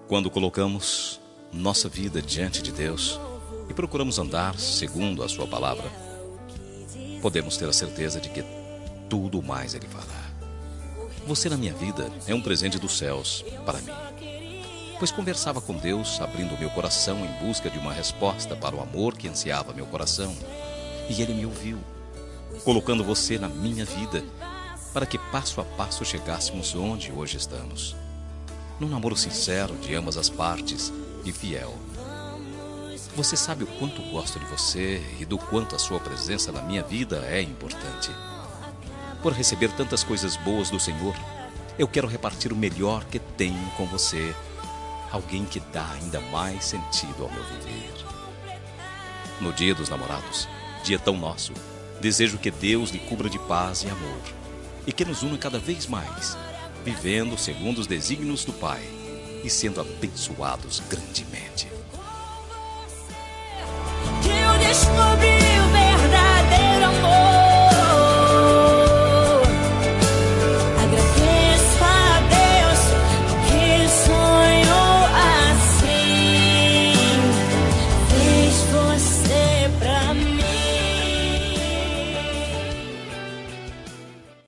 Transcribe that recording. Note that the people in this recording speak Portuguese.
Quando colocamos nossa vida diante de Deus e procuramos andar segundo a sua palavra, podemos ter a certeza de que tudo mais Ele fará. Você na minha vida é um presente dos céus para mim, pois conversava com Deus, abrindo meu coração em busca de uma resposta para o amor que ansiava meu coração, e Ele me ouviu, colocando você na minha vida, para que passo a passo chegássemos onde hoje estamos, num namoro sincero de ambas as partes e fiel. Você sabe o quanto gosto de você e do quanto a sua presença na minha vida é importante. Por receber tantas coisas boas do Senhor, eu quero repartir o melhor que tenho com você, alguém que dá ainda mais sentido ao meu viver. No Dia dos Namorados, dia tão nosso, desejo que Deus lhe cubra de paz e amor, e que nos una cada vez mais, vivendo segundo os desígnios do Pai e sendo abençoados grandemente.